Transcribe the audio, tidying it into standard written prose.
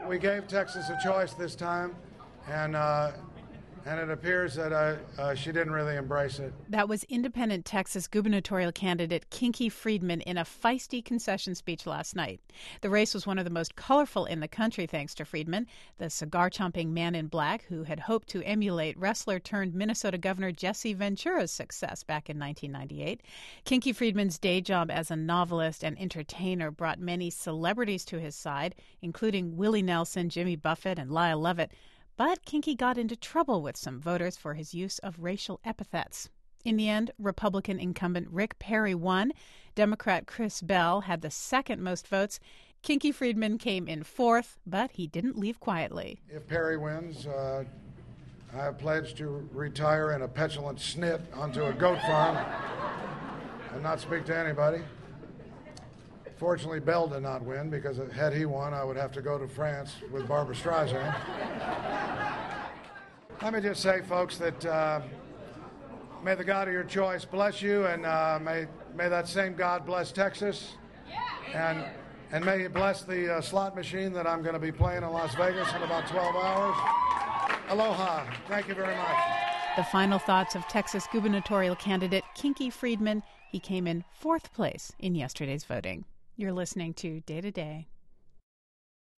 we gave Texas a choice this time, and it appears that she didn't really embrace it. That was independent Texas gubernatorial candidate Kinky Friedman in a feisty concession speech last night. The race was one of the most colorful in the country thanks to Friedman, the cigar-chomping man in black who had hoped to emulate wrestler-turned-Minnesota Governor Jesse Ventura's success back in 1998. Kinky Friedman's day job as a novelist and entertainer brought many celebrities to his side, including Willie Nelson, Jimmy Buffett, and Lyle Lovett. But Kinky got into trouble with some voters for his use of racial epithets. In the end, Republican incumbent Rick Perry won. Democrat Chris Bell had the second most votes. Kinky Friedman came in fourth, but he didn't leave quietly. If Perry wins, I have pledged to retire in a petulant snit onto a goat farm and not speak to anybody. Fortunately, Bell did not win, because had he won, I would have to go to France with Barbra Streisand. Let me just say, folks, that may the God of your choice bless you, and may that same God bless Texas, and may he bless the slot machine that I'm going to be playing in Las Vegas in about 12 hours. Aloha. Thank you very much. The final thoughts of Texas gubernatorial candidate Kinky Friedman. He came in fourth place in yesterday's voting. You're listening to Day to Day.